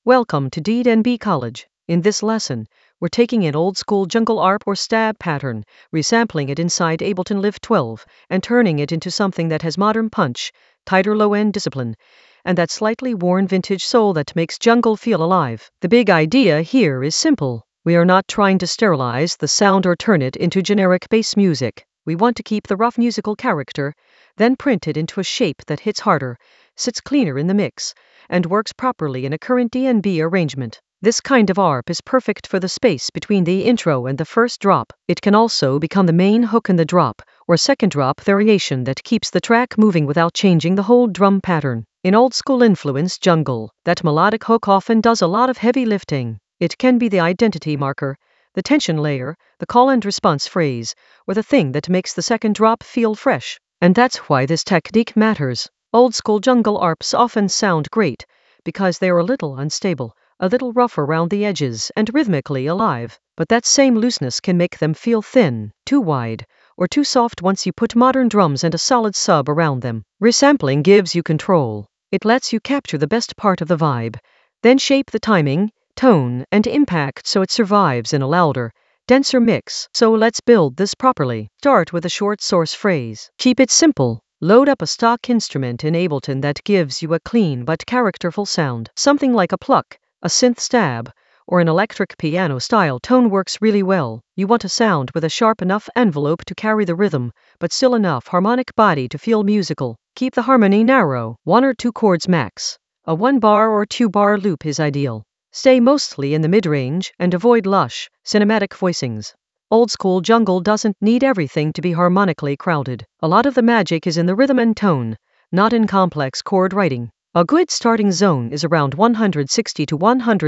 Welcome to D&B College. In this lesson, we're taking an old-school jungle ARP or stab pattern, resampling it inside Ableton Live 12, and turning it into something that has modern punch, tighter low-end discipline, and that slightly worn vintage soul that makes jungle feel alive. The big idea here is simple. We are not trying to sterilize the sound or turn it into generic bass music. We want to keep the rough musical character, then print it into a shape that hits harder, sits cleaner in the mix, and works properly in a current D&B arrangement. This kind of ARP is perfect for the space between the intro and the first drop. It can also become the main hook in the drop, or second drop variation that keeps the track moving without changing the whole drum pattern. In old-school influenced jungle, that melodic hook often does a lot of heavy lifting. It can be the identity marker, the tension layer, the call and response phrase, or the thing that makes the second drop feel fresh. And that's why this technique matters. Old-school jungle ARPs often sound great because they're a little unstable, a little rough around the edges, and rhythmically alive. But that same looseness can make them feel thin, too wide, or too soft once you put modern drums and a solid sub around them. Resampling gives you control. It lets you capture the best part of the vibe, then shape the timing, tone, and impact so it survives in a louder, denser mix. So let's build this properly. Start with a short source phrase. Keep it simple. Load up a stock instrument in Ableton that gives you a clean but characterful sound. Something like a pluck, a synth stab, or an electric piano style tone works really well. You want a sound with a sharp enough envelope to carry the rhythm, but still enough harmonic body to feel musical. Keep the harmony narrow, 1 or 2 chords max. A 1-bar or 2-bar loop is ideal. Stay mostly in the mid-range and avoid lush, cinematic voicings. Old-school jungle doesn't need everything to be harmonically crowded. A lot of the magic is in the rhythm and tone, not in complex chord writing. A good starting zone is around 160 to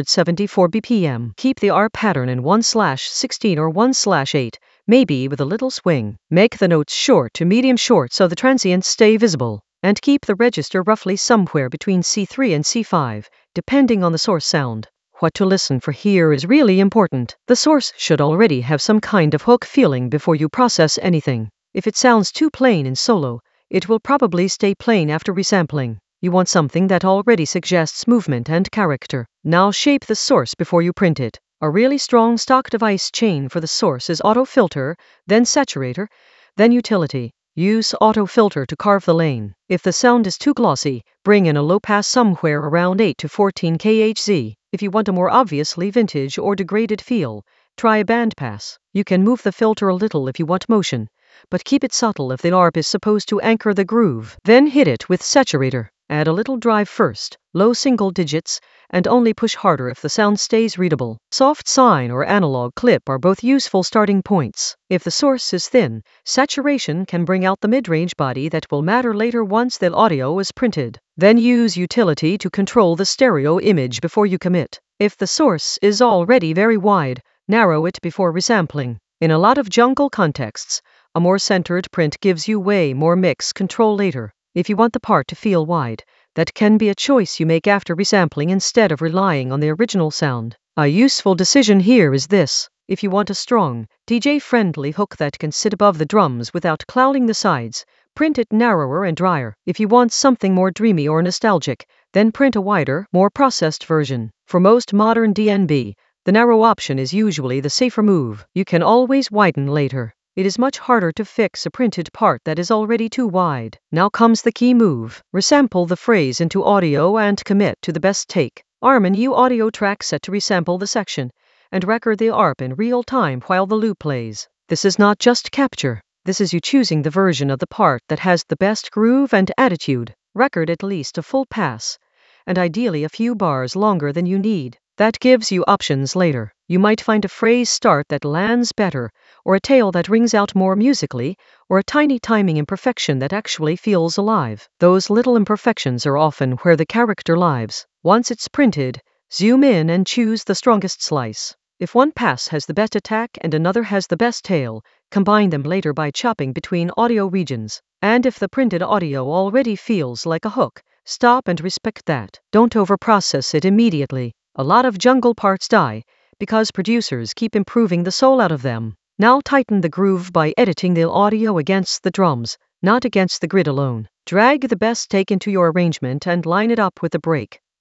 174 BPM. Keep the ARP pattern in 1/16 or 1/8, maybe with a little swing. Make the notes short to medium short so the transients stay visible. And keep the register roughly somewhere between C3 and C5, depending on the source sound. What to listen for here is really important. The source should already have some kind of hook feeling before you process anything. If it sounds too plain in solo, it will probably stay plain after resampling. You want something that already suggests movement and character. Now shape the source before you print it. A really strong stock device chain for the source is auto filter, then saturator, then utility. Use auto filter to carve the lane. If the sound is too glossy, bring in a low pass somewhere around 8 to 14 kHz. If you want a more obviously vintage or degraded feel, try a band pass. You can move the filter a little if you want motion, but keep it subtle if the ARP is supposed to anchor the groove. Then hit it with saturator. Add a little drive first, low single digits, and only push harder if the sound stays readable. Soft sine or analog clip are both useful starting points. If the source is thin, saturation can bring out the mid-range body that will matter later once the audio is printed. Then use utility to control the stereo image before you commit. If the source is already very wide, narrow it before resampling. In a lot of jungle contexts, a more centered print gives you way more mix control later. If you want the part to feel wide, that can be a choice you make after resampling instead of relying on the original sound. A useful decision here is this. If you want a strong, DJ-friendly hook that can sit above the drums without clouding the sides, print it narrower and drier. If you want something more dreamy or nostalgic, then print a wider, more processed version. For most modern D&B, the narrow option is usually the safer move. You can always widen later. It is much harder to fix a printed part that is already too wide. Now comes the key move. Resample the phrase into audio and commit to the best take. Arm a new audio track set to resample the section, and record the ARP in real time while the loop plays. This is not just capture. This is you choosing the version of the part that has the best groove and attitude. Record at least a full pass, and ideally a few bars longer than you need. That gives you options later. You might find a phrase start that lands better, or a tail that rings out more musically, or a tiny timing imperfection that actually feels alive. Those little imperfections are often where the character lives. Once it's printed, zoom in and choose the strongest slice. If one pass has the best attack and another has the best tail, combine them later by chopping between audio regions. And if the printed audio already feels like a hook, stop and respect that. Don't overprocess it immediately. A lot of jungle parts die because producers keep improving the soul out of them. Now tighten the groove by editing the audio against the drums, not against the grid alone. Drag the best take into your arrangement and line it up with the break.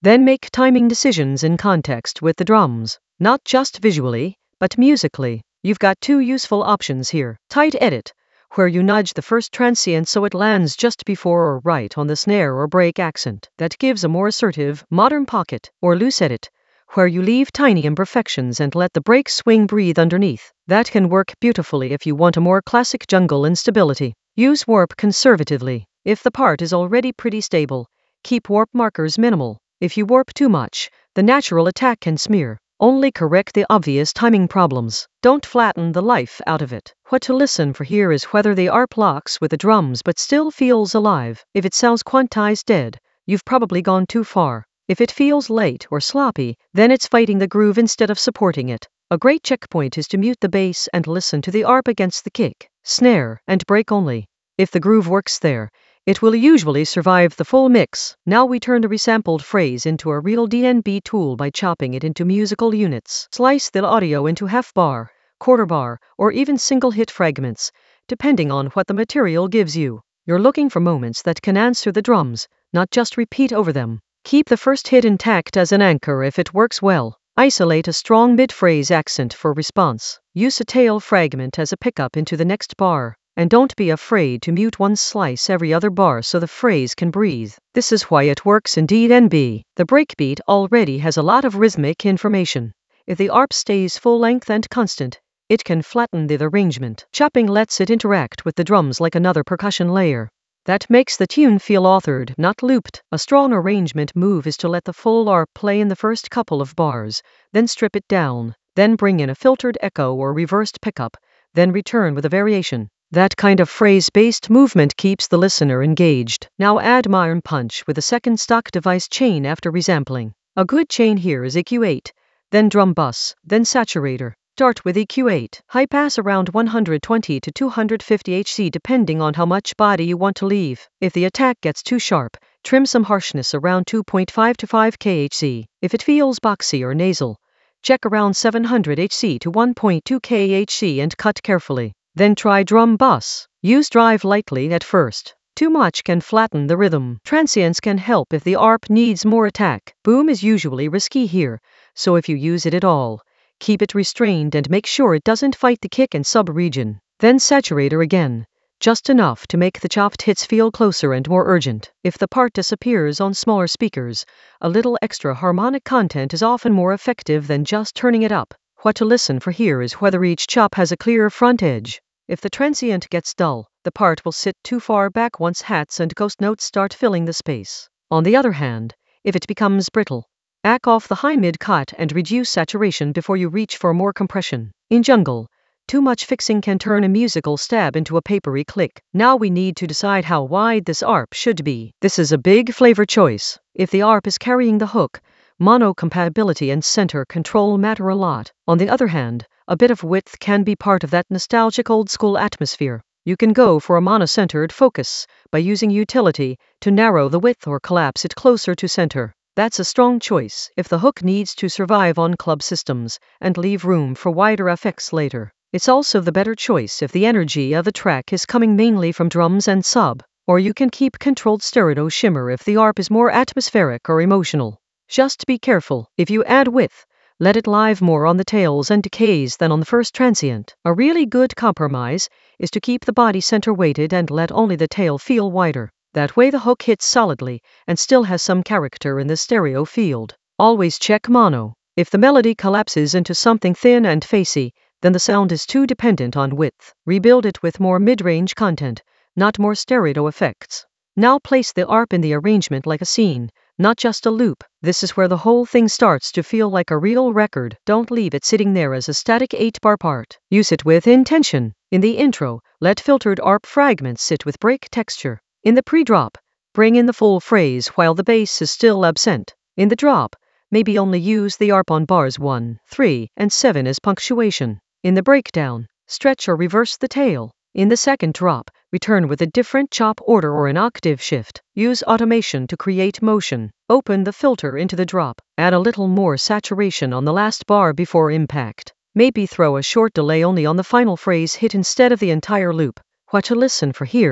Then make timing decisions in context with the drums, not just visually, but musically. You've got two useful options here. Tight edit, where you nudge the first transient so it lands just before or right on the snare or break accent. That gives a more assertive, modern pocket. Or loose edit, where you leave tiny imperfections and let the break swing breathe underneath. That can work beautifully if you want a more classic jungle instability. Use warp conservatively. If the part is already pretty stable, keep warp markers minimal. If you warp too much, the natural attack can smear. Only correct the obvious timing problems. Don't flatten the life out of it. What to listen for here is whether the ARP locks with the drums but still feels alive. If it sounds quantized dead, you've probably gone too far. If it feels late or sloppy, then it's fighting the groove instead of supporting it. A great checkpoint is to mute the bass and listen to the ARP against the kick, snare, and break only. If the groove works there, it will usually survive the full mix. Now we turn the resampled phrase into a real DNB tool by chopping it into musical units. Slice the audio into half bar, quarter bar, or even single hit fragments, depending on what the material gives you. You're looking for moments that can answer the drums, not just repeat over them. Keep the first hit intact as an anchor if it works well. Isolate a strong mid-phrase accent for response. Use a tail fragment as a pickup into the next bar. And don't be afraid to mute one slice every other bar so the phrase can breathe. This is why it works in DNB. The breakbeat already has a lot of rhythmic information. If the ARP stays full length and constant, it can flatten the arrangement. Chopping lets it interact with the drums like another percussion layer. That makes the tune feel authored, not looped. A strong arrangement move is to let the full ARP play in the first couple of bars, then strip it down, then bring in a filtered echo or reversed pickup, then return with a variation. That kind of phrase-based movement keeps the listener engaged. Now add modern punch with a second stock device chain after resampling. A good chain here is EQ8, then drum bus, then saturator. Start with EQ8. High pass around 120 to 250 Hz depending on how much body you want to leave. If the attack gets too sharp, trim some harshness around 2.5 to 5 kHz. If it feels boxy or nasal, check around 700 Hz to 1.2 kHz and cut carefully. Then try drum bus. Use drive lightly at first. Too much can flatten the rhythm. Transients can help if the ARP needs more attack. Boom is usually risky here, so if you use it at all, keep it restrained and make sure it doesn't fight the kick and sub region. Then saturator again, just enough to make the chopped hits feel closer and more urgent. If the part disappears on smaller speakers, a little extra harmonic content is often more effective than just turning it up. What to listen for here is whether each chop has a clear front edge. If the transient gets dull, the part will sit too far back once hats and ghost notes start filling the space. On the other hand, if it becomes brittle, back off the high mid cut and reduce saturation before you reach for more compression. In jungle, too much fixing can turn a musical stab into a papery click. Now we need to decide how wide this ARP should be. This is a big flavor choice. If the ARP is carrying the hook, mono compatibility and center control matter a lot. On the other hand, a bit of width can be part of that nostalgic old-school atmosphere. You can go for a mono-centered focus by using utility to narrow the width or collapse it closer to center. That's a strong choice if the hook needs to survive on club systems and leave room for wider effects later. It's also the better choice if the energy of the track is coming mainly from drums and sub, or you can keep controlled stereo shimmer if the ARP is more atmospheric or emotional. Just be careful. If you add width, let it live more on the tails and decays than on the first transient. A really good compromise is to keep the body center weighted and let only the tail feel wider. That way the hook hits solidly and still has some character in the stereo field. Always check mono. If the melody collapses into something thin and facey, then the sound is too dependent on width. Rebuild it with more mid-range content, not more stereo effects. Now place the ARP in the arrangement like a scene, not just a loop. This is where the whole thing starts to feel like a real record. Don't leave it sitting there as a static 8-bar part. Use it with intention. In the intro, let filtered ARP fragments sit with break texture. In the pre-drop, bring in the full phrase while the bass is still absent. In the drop, maybe only use the ARP on bars 1, 3, and 7 as punctuation. In the breakdown, stretch or reverse the tail. In the second drop, return with a different chop order or an octave shift. Use automation to create motion. Open the filter into the drop. Add a little more saturation on the last bar before impact. Maybe throw a short delay only on the final phrase hit instead of the entire loop. What to listen for here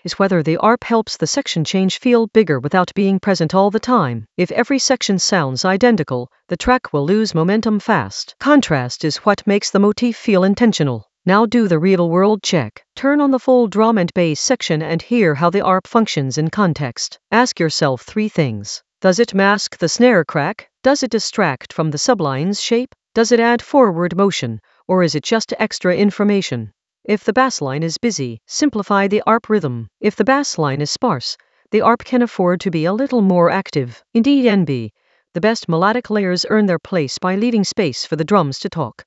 is whether the ARP helps the section change feel bigger without being present all the time. If every section sounds identical, the track will lose momentum fast. Contrast is what makes the motif feel intentional. Now do the real-world check. Turn on the full drum and bass section and hear how the ARP functions in context. Ask yourself 3 things. Does it mask the snare crack? Does it distract from the subline's shape? Does it add forward motion? Or is it just extra information? If the bass line is busy, simplify the ARP rhythm. If the bass line is sparse, the ARP can afford to be a little more active. In DNB, the best melodic layers earn their place by leaving space for the drums to talk.